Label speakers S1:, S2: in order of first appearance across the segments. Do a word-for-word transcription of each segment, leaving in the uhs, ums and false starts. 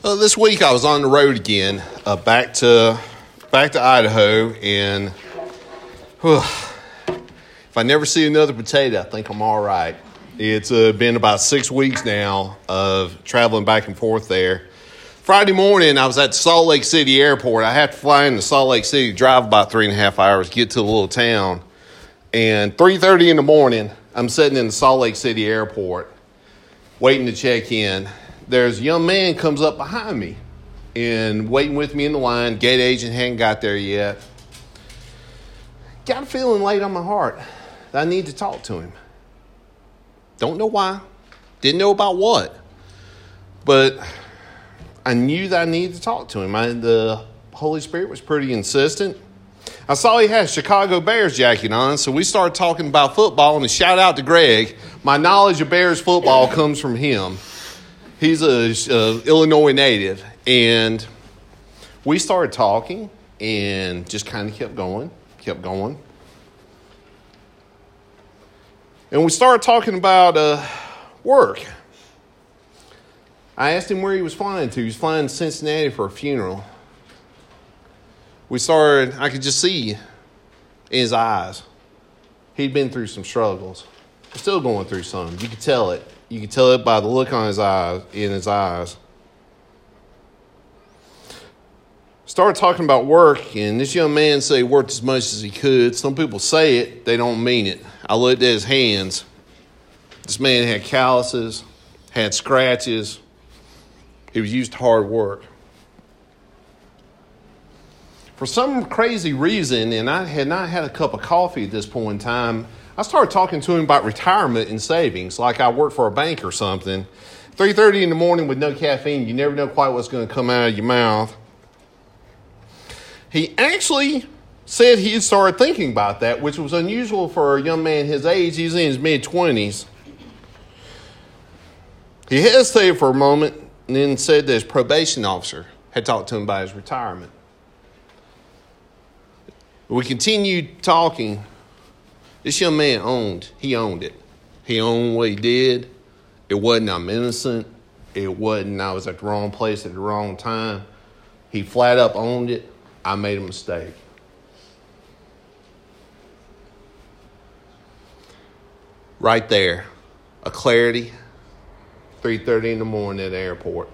S1: Uh, this week I was on the road again, uh, back to back to Idaho, and whew, if I never see another potato, I think I'm all right. It's uh, been about six weeks now of traveling back and forth there. Friday morning, I was at Salt Lake City Airport. I had to fly into Salt Lake City, drive about three and a half hours, get to the little town, and three thirty in the morning, I'm sitting in the Salt Lake City Airport, waiting to check in. There's a young man comes up behind me and waiting with me in the line. Gate agent hadn't got there yet. Got a feeling laid on my heart that I need to talk to him. Don't know why. Didn't know about what. But I knew that I needed to talk to him. I, the Holy Spirit was pretty insistent. I saw he had a Chicago Bears jacket on, so we started talking about football, and a shout out to Greg. My knowledge of Bears football comes from him. He's a uh, Illinois native, and we started talking and just kind of kept going, kept going. And we started talking about uh, work. I asked him where he was flying to. He was flying to Cincinnati for a funeral. We started, I could just see in his eyes, he'd been through some struggles. Still going through some. You could tell it. You could tell it by the look on his eyes, in his eyes. Started talking about work, and this young man said he worked as much as he could. Some people say it, they don't mean it. I looked at his hands. This man had calluses, had scratches. He was used to hard work. For some crazy reason, and I had not had a cup of coffee at this point in time, I started talking to him about retirement and savings, like I work for a bank or something. three thirty in the morning with no caffeine, you never know quite what's going to come out of your mouth. He actually said he had started thinking about that, which was unusual for a young man his age. He's in his mid-twenties. He hesitated for a moment and then said that his probation officer had talked to him about his retirement. We continued talking. This young man owned, he owned it. He owned what he did. It wasn't I'm innocent. It wasn't I was at the wrong place at the wrong time. He flat up owned it. I made a mistake. Right there, a clarity, three thirty in the morning at the airport.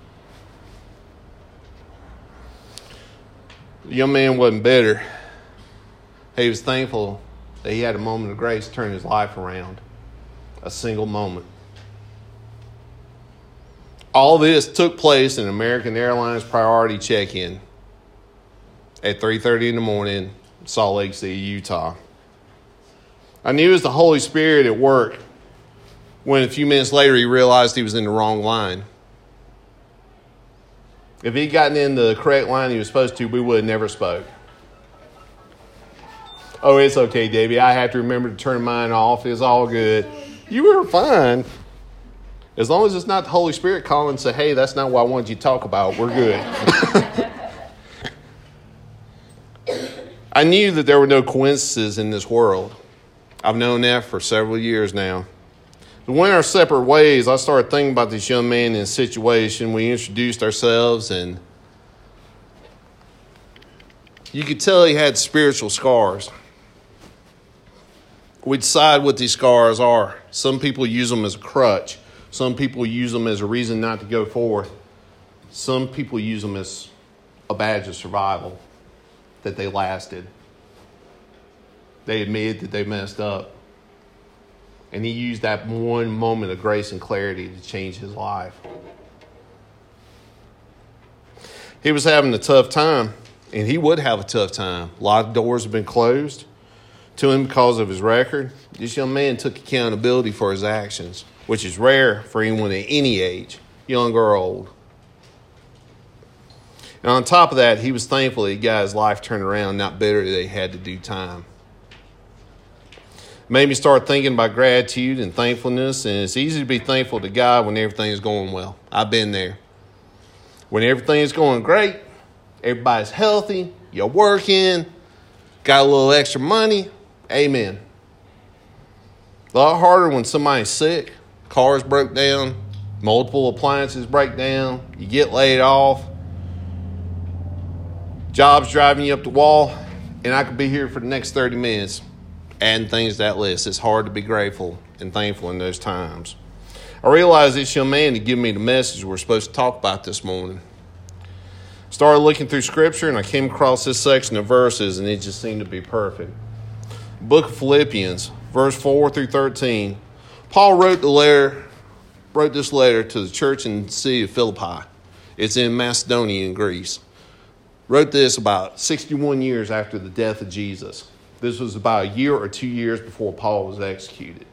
S1: The young man wasn't bitter. He was thankful that he had a moment of grace to turn his life around. A single moment. All this took place in American Airlines Priority Check-In at three thirty in the morning, Salt Lake City, Utah. I knew it was the Holy Spirit at work when a few minutes later he realized he was in the wrong line. If he'd gotten in the correct line he was supposed to, we would have never spoke. Oh, it's okay, Davey. I have to remember to turn mine off. It's all good. You were fine. As long as it's not the Holy Spirit calling and say, hey, that's not what I wanted you to talk about, we're good. I knew that there were no coincidences in this world. I've known that for several years now. When we went our separate ways, I started thinking about this young man in a situation. We introduced ourselves, and you could tell he had spiritual scars. We decide what these scars are. Some people use them as a crutch. Some people use them as a reason not to go forth. Some people use them as a badge of survival, that they lasted. They admitted that they messed up. And he used that one moment of grace and clarity to change his life. He was having a tough time, and he would have a tough time. A lot of doors have been closed to him because of his record. This young man took accountability for his actions, which is rare for anyone at any age, young or old. And on top of that, he was thankful that he got his life turned around, not bitter that he had to do time. It made me start thinking about gratitude and thankfulness, and it's easy to be thankful to God when everything is going well. I've been there. When everything is going great, everybody's healthy, you're working, got a little extra money, amen. A lot harder when somebody's sick, cars broke down, Multiple appliances break down. You get laid off. Job's driving you up the wall. And I could be here for the next thirty minutes adding things to that list. It's hard to be grateful and thankful in those times. I realized this young man had given me the message we're supposed to talk about this morning. Started looking through Scripture, and I came across this section of verses, and it just seemed to be perfect. Book of Philippians, verse four through thirteen. Paul wrote the letter, wrote this letter to the church in the city of Philippi. It's in Macedonia in Greece. Wrote this about sixty-one years after the death of Jesus. This was about a year or two years before Paul was executed.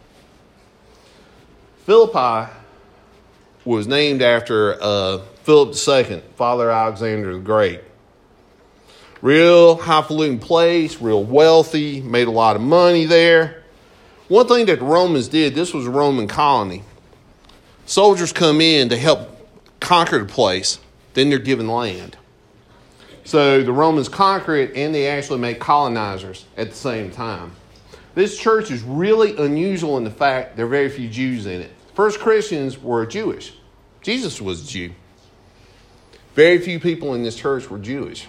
S1: Philippi was named after uh, Philip the Second, Father Alexander the Great. Real highfalutin place, real wealthy, made a lot of money there. One thing that the Romans did, this was a Roman colony. Soldiers come in to help conquer the place, then they're given land. So the Romans conquer it, and they actually make colonizers at the same time. This church is really unusual in the fact there are very few Jews in it. First Christians were Jewish. Jesus was a Jew. Very few people in this church were Jewish.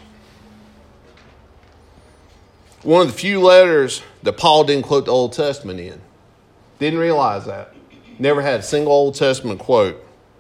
S1: One of the few letters that Paul didn't quote the Old Testament in. Didn't realize that. Never had a single Old Testament quote.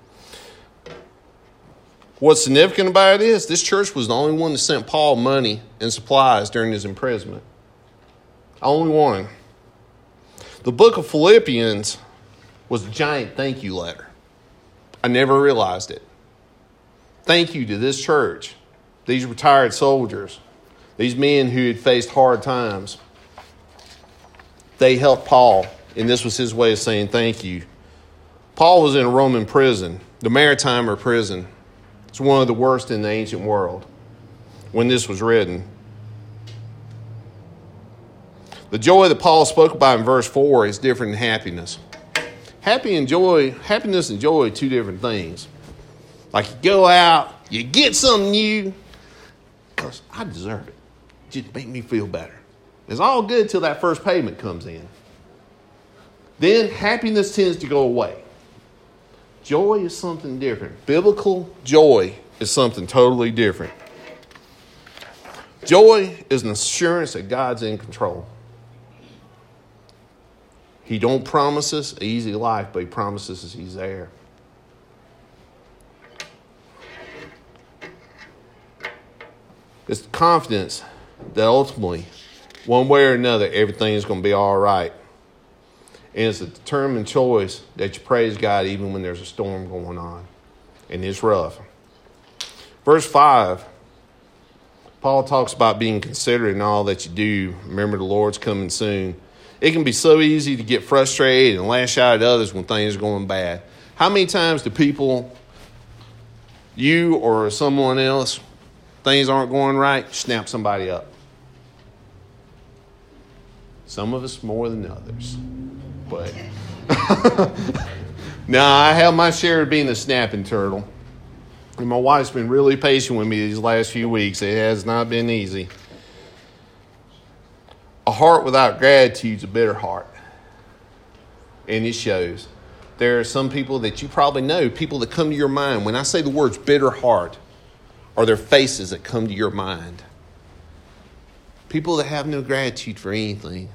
S1: What's significant about it is this church was the only one that sent Paul money and supplies during his imprisonment. Only one. The book of Philippians was a giant thank you letter. I never realized it. Thank you to this church, these retired soldiers, these men who had faced hard times. They helped Paul, and this was his way of saying thank you. Paul was in a Roman prison, the Maritimer prison. It's one of the worst in the ancient world when this was written. The joy that Paul spoke about in verse four is different than happiness. Happy and joy, happiness and joy are two different things. Like you go out, you get something new, because I deserve it. Just make me feel better. It's all good till that first payment comes in. Then happiness tends to go away. Joy is something different. Biblical joy is something totally different. Joy is an assurance that God's in control. He don't promise us an easy life, but he promises us he's there. It's the confidence that ultimately, one way or another, everything is going to be all right. And it's a determined choice that you praise God even when there's a storm going on. And it's rough. Verse five, Paul talks about being considerate in all that you do. Remember, the Lord's coming soon. It can be so easy to get frustrated and lash out at others when things are going bad. How many times do people, you or someone else, things aren't going right, snap somebody up? Some of us more than others. But now I have my share of being a snapping turtle. And my wife's been really patient with me these last few weeks. It has not been easy. A heart without gratitude is a bitter heart. And it shows. There are some people that you probably know, people that come to your mind. When I say the words bitter heart, are there faces that come to your mind? People that have no gratitude for anything.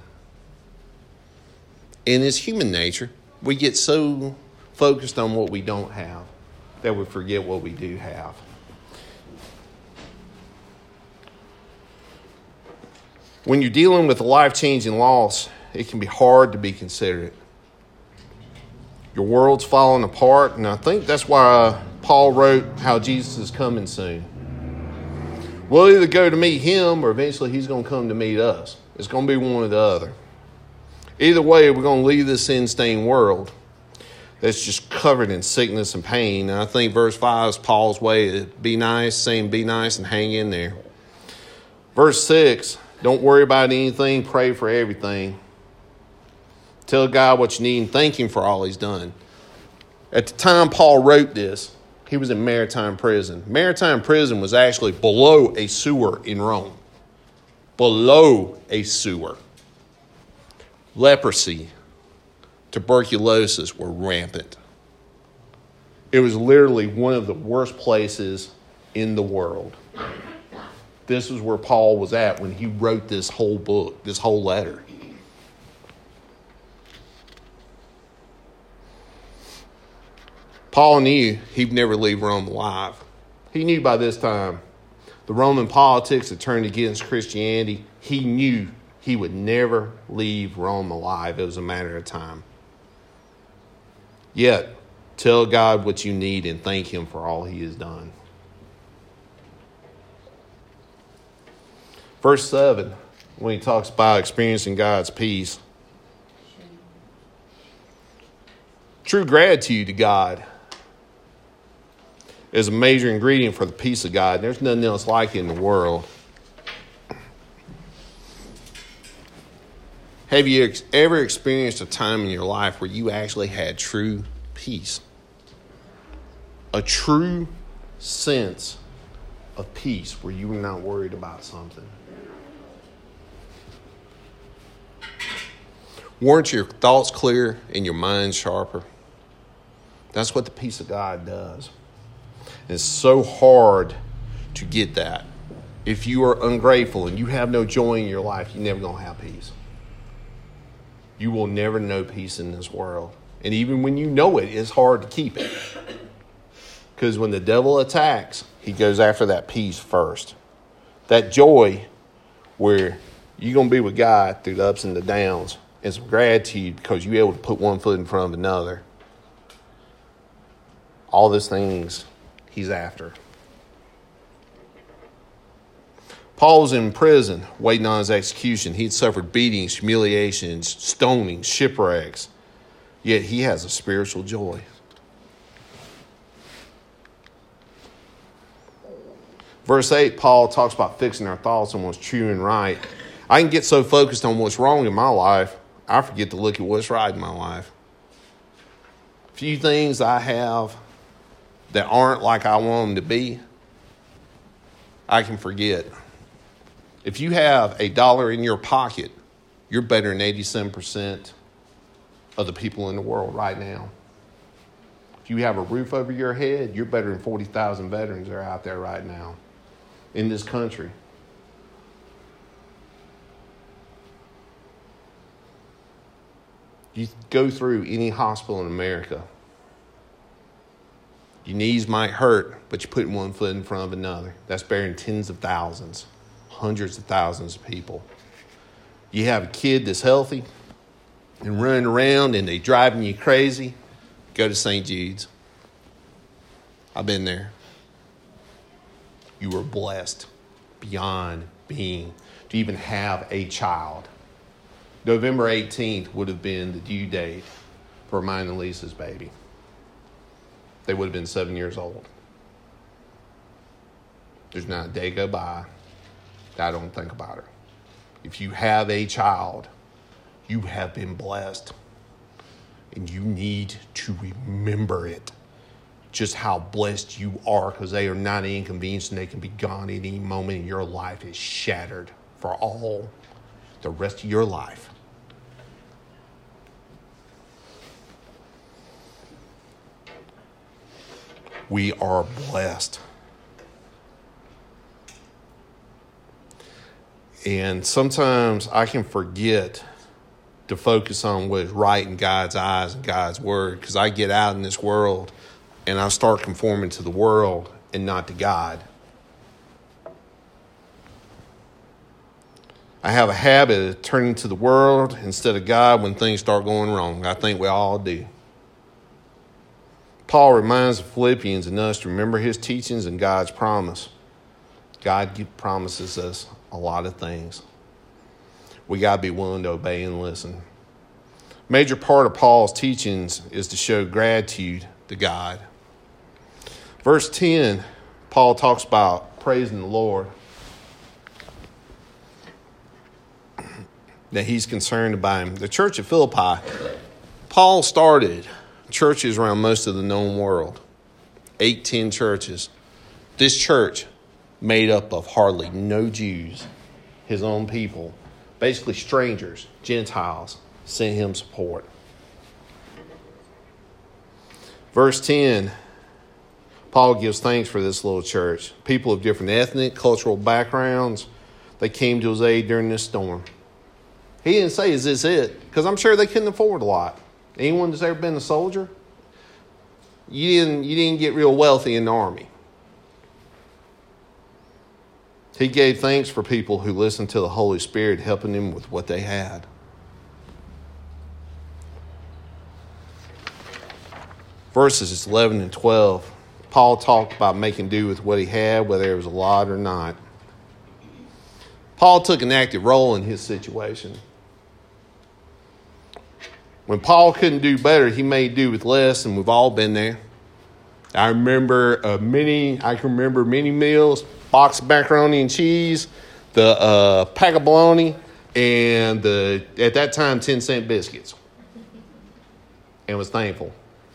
S1: And it's human nature. We get so focused on what we don't have that we forget what we do have. When you're dealing with a life-changing loss, it can be hard to be considerate. Your world's falling apart, and I think that's why Paul wrote how Jesus is coming soon. We'll either go to meet him or eventually he's going to come to meet us. It's going to be one or the other. Either way, we're going to leave this sin-stained world that's just covered in sickness and pain. And I think verse five is Paul's way to be nice, saying be nice and hang in there. Verse six, don't worry about anything, pray for everything. Tell God what you need and thank him for all he's done. At the time Paul wrote this, he was in Maritime prison. Maritime prison was actually below a sewer in Rome. Below a sewer. Leprosy, tuberculosis were rampant. It was literally one of the worst places in the world. This is where Paul was at when he wrote this whole book, this whole letter. Paul knew he'd never leave Rome alive. He knew by this time the Roman politics had turned against Christianity. He knew he would never leave Rome alive. It was a matter of time. Yet, tell God what you need and thank him for all he has done. Verse seven, when he talks about experiencing God's peace. True gratitude to God is a major ingredient for the peace of God. There's nothing else like it in the world. Have you ex- ever experienced a time in your life where you actually had true peace? A true sense of peace where you were not worried about something. Weren't your thoughts clear and your mind sharper? That's what the peace of God does. It's so hard to get that. If you are ungrateful and you have no joy in your life, you're never going to have peace. You will never know peace in this world. And even when you know it, it's hard to keep it. Because when the devil attacks, he goes after that peace first. That joy where you're going to be with God through the ups and the downs. And some gratitude because you're able to put one foot in front of another. All those things he's after. Paul was in prison waiting on his execution. He'd suffered beatings, humiliations, stonings, shipwrecks. Yet he has a spiritual joy. Verse eight, Paul talks about fixing our thoughts on what's true and right. I can get so focused on what's wrong in my life, I forget to look at what's right in my life. Few things I have that aren't like I want them to be, I can forget. If you have a dollar in your pocket, you're better than eighty-seven percent of the people in the world right now. If you have a roof over your head, you're better than forty thousand veterans that are out there right now in this country. You go through any hospital in America. Your knees might hurt, but you put one foot in front of another. That's better than tens of thousands, hundreds of thousands of people. You have a kid that's healthy and running around and they driving you crazy, go to Saint Jude's. I've been there. You were blessed beyond being to even have a child. November eighteenth would have been the due date for mine and Lisa's baby. They would have been seven years old. There's not a day go by that I don't think about her. If you have a child, you have been blessed. And you need to remember it. Just how blessed you are, because they are not an inconvenience and they can be gone at any moment and your life is shattered for all the rest of your life. We are blessed. And sometimes I can forget to focus on what is right in God's eyes and God's word, because I get out in this world and I start conforming to the world and not to God. I have a habit of turning to the world instead of God when things start going wrong. I think we all do. Paul reminds the Philippians and us to remember his teachings and God's promise. God promises us a lot of things. We got to be willing to obey and listen. Major part of Paul's teachings is to show gratitude to God. Verse ten, Paul talks about praising the Lord. That he's concerned about him. The church at Philippi, Paul started churches around most of the known world. Eight, ten churches. This church made up of hardly no Jews, his own people. Basically strangers, Gentiles, sent him support. Verse ten, Paul gives thanks for this little church. People of different ethnic, cultural backgrounds, they came to his aid during this storm. He didn't say, is this it? Because I'm sure they couldn't afford a lot. Anyone that's ever been a soldier, you didn't, you didn't get real wealthy in the army. He gave thanks for people who listened to the Holy Spirit helping them with what they had. Verses eleven and twelve, Paul talked about making do with what he had, whether it was a lot or not. Paul took an active role in his situation. When Paul couldn't do better, he made do with less, and we've all been there. I remember uh, many, I can remember many meals, box of macaroni and cheese, the uh, pack of bologna, and the, at that time, ten cent biscuits. And was thankful.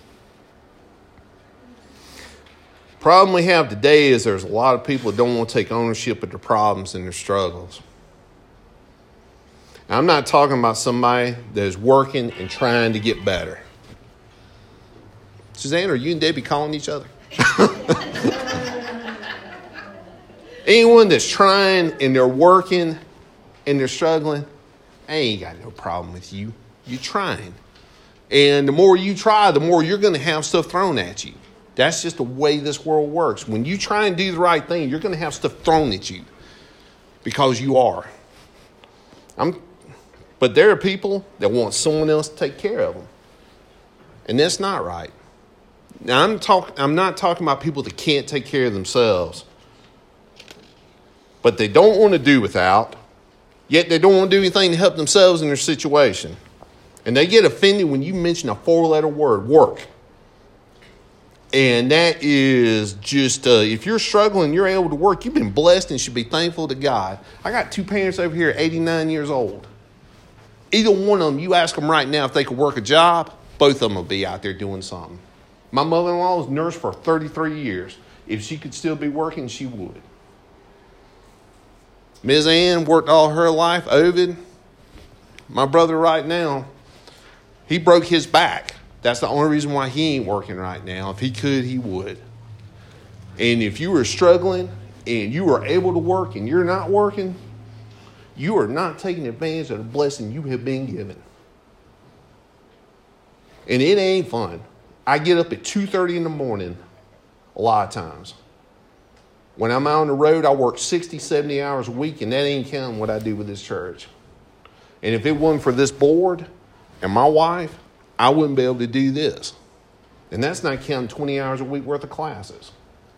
S1: Problem we have today is there's a lot of people that don't want to take ownership of their problems and their struggles. Now, I'm not talking about somebody that is working and trying to get better. Suzanne, are you and Debbie calling each other? Anyone that's trying and they're working and they're struggling, I ain't got no problem with you. You're trying. And the more you try, the more you're going to have stuff thrown at you. That's just the way this world works. When you try and do the right thing, you're going to have stuff thrown at you because you are. I'm, but there are people that want someone else to take care of them. And that's not right. Now, I'm, talk, I'm not talking about people that can't take care of themselves. But they don't want to do without, yet they don't want to do anything to help themselves in their situation. And they get offended when you mention a four-letter word, work. And that is just, uh, if you're struggling, you're able to work, you've been blessed and should be thankful to God. I got two parents over here, eighty-nine years old. Either one of them, you ask them right now if they could work a job, both of them will be out there doing something. My mother-in-law was a nurse for thirty-three years. If she could still be working, she would. Miz Ann worked all her life. Ovid, my brother right now, he broke his back. That's the only reason why he ain't working right now. If he could, he would. And if you were struggling and you were able to work and you're not working, you are not taking advantage of the blessing you have been given. And it ain't fun. I get up at two thirty in the morning a lot of times. When I'm out on the road, I work sixty, seventy hours a week, and that ain't counting what I do with this church. And if it wasn't for this board and my wife, I wouldn't be able to do this. And that's not counting twenty hours a week worth of classes.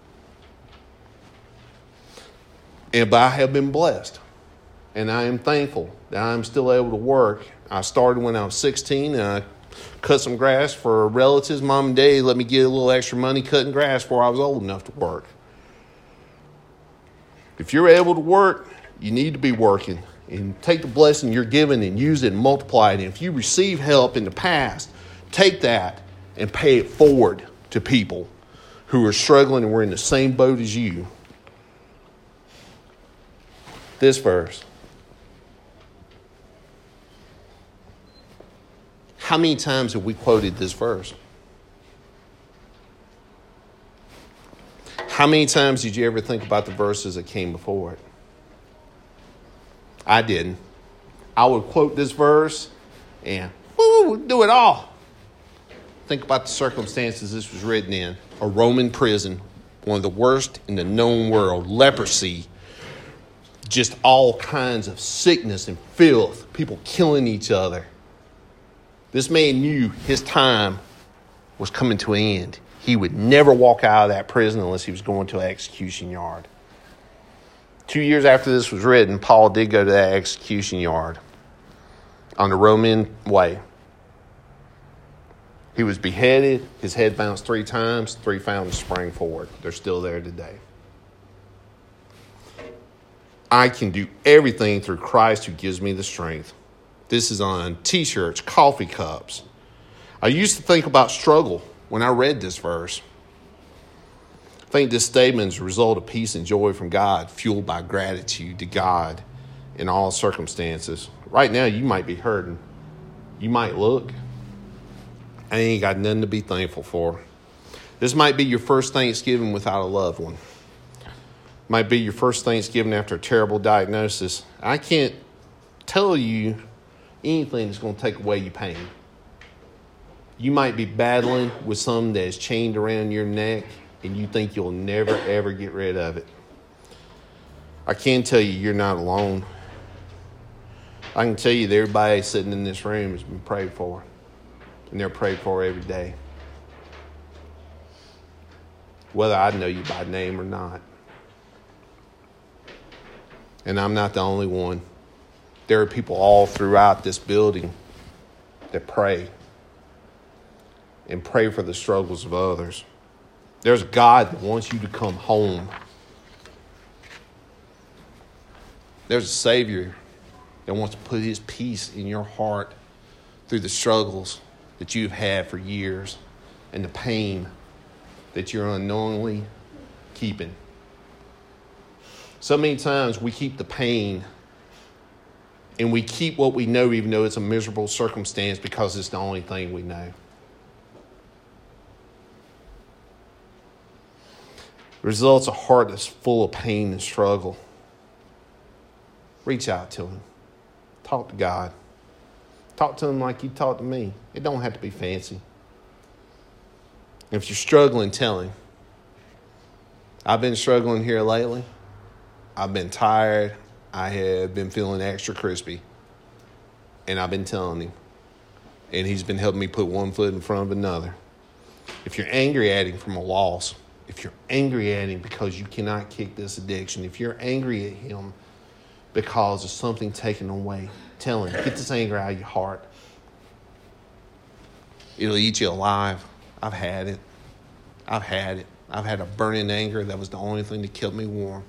S1: And but I have been blessed. And I am thankful that I'm still able to work. I started when I was sixteen, and I cut some grass for relatives. Mom and Dad let me get a little extra money cutting grass before I was old enough to work. If you're able to work, you need to be working. And take the blessing you're given and use it and multiply it. And if you receive help in the past, take that and pay it forward to people who are struggling and were in the same boat as you. This verse. How many times have we quoted this verse? How many times did you ever think about the verses that came before it? I didn't. I would quote this verse and woo, do it all. Think about the circumstances this was written in. A Roman prison, one of the worst in the known world. Leprosy, just all kinds of sickness and filth. People killing each other. This man knew his time was coming to an end. He would never walk out of that prison unless he was going to an execution yard. Two years after this was written, Paul did go to that execution yard on the Roman way. He was beheaded. His head bounced three times. Three fountains sprang forward. They're still there today. I can do everything through Christ who gives me the strength. This is on T-shirts, coffee cups. I used to think about struggle when I read this verse. I think this statement is a result of peace and joy from God, fueled by gratitude to God in all circumstances. Right now, you might be hurting. You might look. I ain't got nothing to be thankful for. This might be your first Thanksgiving without a loved one. Might be your first Thanksgiving after a terrible diagnosis. I can't tell you anything that's going to take away your pain. You might be battling with something that is chained around your neck and you think you'll never, ever get rid of it. I can tell you you're not alone. I can tell you that everybody sitting in this room has been prayed for. And they're prayed for every day. Whether I know you by name or not. And I'm not the only one. There are people all throughout this building that pray. And pray for the struggles of others. There's a God that wants you to come home. There's a Savior that wants to put his peace in your heart through the struggles that you've had for years and the pain that you're unknowingly keeping. So many times we keep the pain and we keep what we know even though it's a miserable circumstance because it's the only thing we know. Results a heart that's full of pain and struggle. Reach out to him. Talk to God. Talk to him like you talk to me. It don't have to be fancy. If you're struggling, tell him. I've been struggling here lately. I've been tired. I have been feeling extra crispy. And I've been telling him. And he's been helping me put one foot in front of another. If you're angry at him from a loss, if you're angry at him because you cannot kick this addiction, if you're angry at him because of something taken away, tell him, get this anger out of your heart. It'll eat you alive. I've had it. I've had it. I've had a burning anger that was the only thing that kept me warm.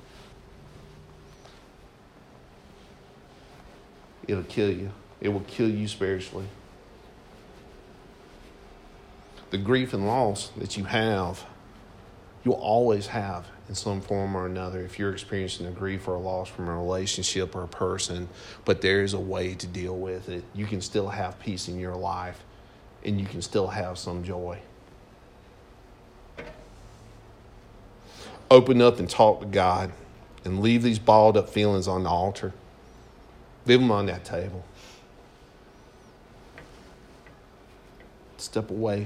S1: It'll kill you. It will kill you spiritually. The grief and loss that you have, you'll always have in some form or another if you're experiencing a grief or a loss from a relationship or a person, but there is a way to deal with it. You can still have peace in your life, and you can still have some joy. Open up and talk to God, and leave these balled up feelings on the altar. Leave them on that table. Step away.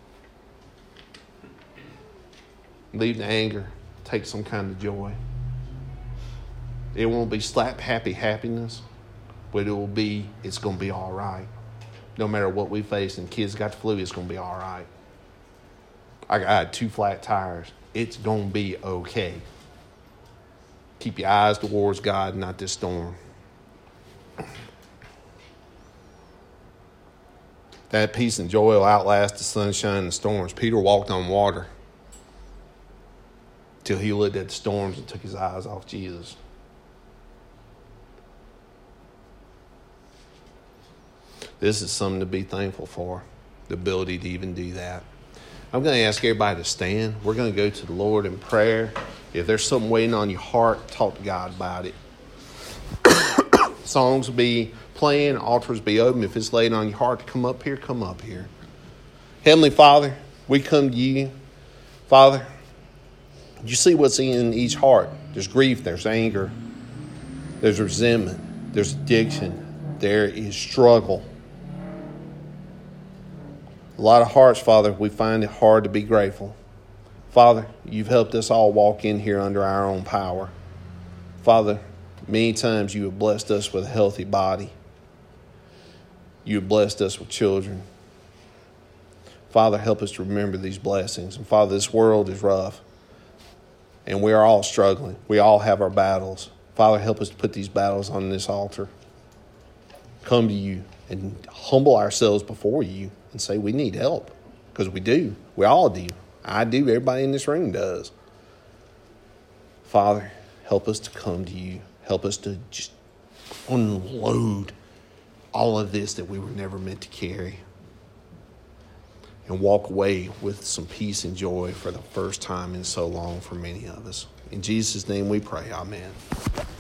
S1: Leave the anger. Take some kind of joy. It won't be slap happy happiness, but it will be, it's going to be all right. No matter what we face, and kids got the flu, it's going to be all right. I got two flat tires. It's going to be okay. Keep your eyes towards God, not this storm. That peace and joy will outlast the sunshine and the storms. Peter walked on water till he looked at the storms and took his eyes off Jesus. This is something to be thankful for, the ability to even do that. I'm going to ask everybody to stand. We're going to go to the Lord in prayer. If there's something waiting on your heart, talk to God about it. Songs will be playing, altars be open. If it's laid on your heart to come up here, come up here. Heavenly Father, we come to you. Father, you see what's in each heart. There's grief, there's anger, there's resentment, there's addiction, there is struggle. A lot of hearts, Father, we find it hard to be grateful. Father, you've helped us all walk in here under our own power. Father, many times you have blessed us with a healthy body. You have blessed us with children. Father, help us to remember these blessings. And Father, this world is rough. And we are all struggling. We all have our battles. Father, help us to put these battles on this altar. Come to you and humble ourselves before you and say we need help. Because we do. We all do. I do. Everybody in this room does. Father, help us to come to you. Help us to just unload all of this that we were never meant to carry. And walk away with some peace and joy for the first time in so long for many of us. In Jesus' name we pray. Amen.